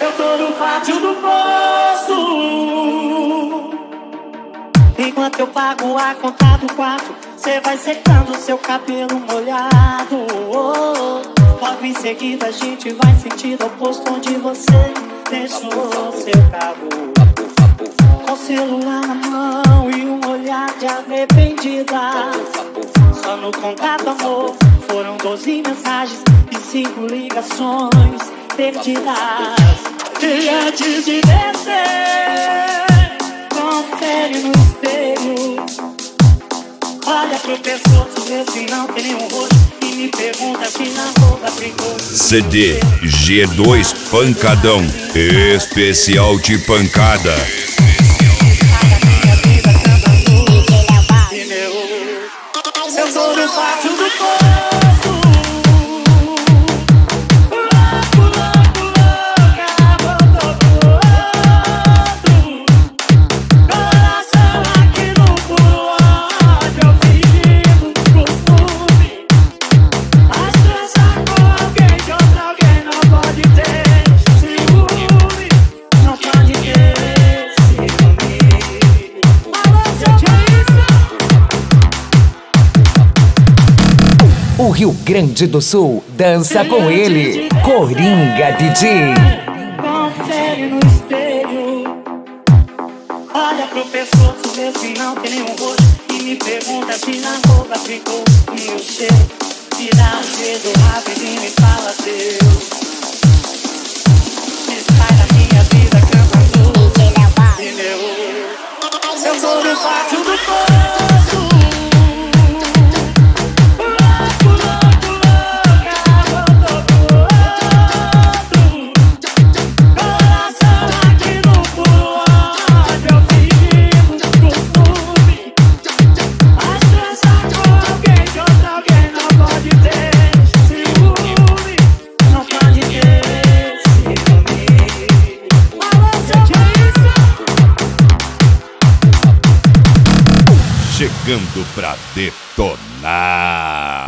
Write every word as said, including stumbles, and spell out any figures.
Eu tô no pátio do posto. Enquanto eu pago a conta do quarto, cê vai secando seu cabelo molhado. Oh, logo em seguida a gente vai sentido oposto onde você deixou seu carro. Com o celular na mão e um olhar de arrependida. Só no contato, amor, foram doze mensagens e cinco ligações perdidas. E antes de descer, confere no espelho. Olha pro pescoço, vê se não tem nenhum rosto. E me pergunta se na roupa brincou. C D G dois Pancadão, especial de pancada. Eu sou do pátio do posto. Louco, louco, louca, voltou pro outro. Coração aqui no puro ódio, eu fingindo costume. Mas transar com alguém de outro alguém não pode ter ciúme. Não pode ter ciúme. Alô, seu Jason. O Rio Grande do Sul dança com ele, Coringa D J. Confere no espelho. Olha pro pescoço, vê se não tem nenhum rosto. E me pergunta se na roupa ficou. E o cheiro, me dá um dedo rápido e me fala Deus. Sai da minha vida cantando pneu. Eu sou do pátio do posto. Chegando pra detonar.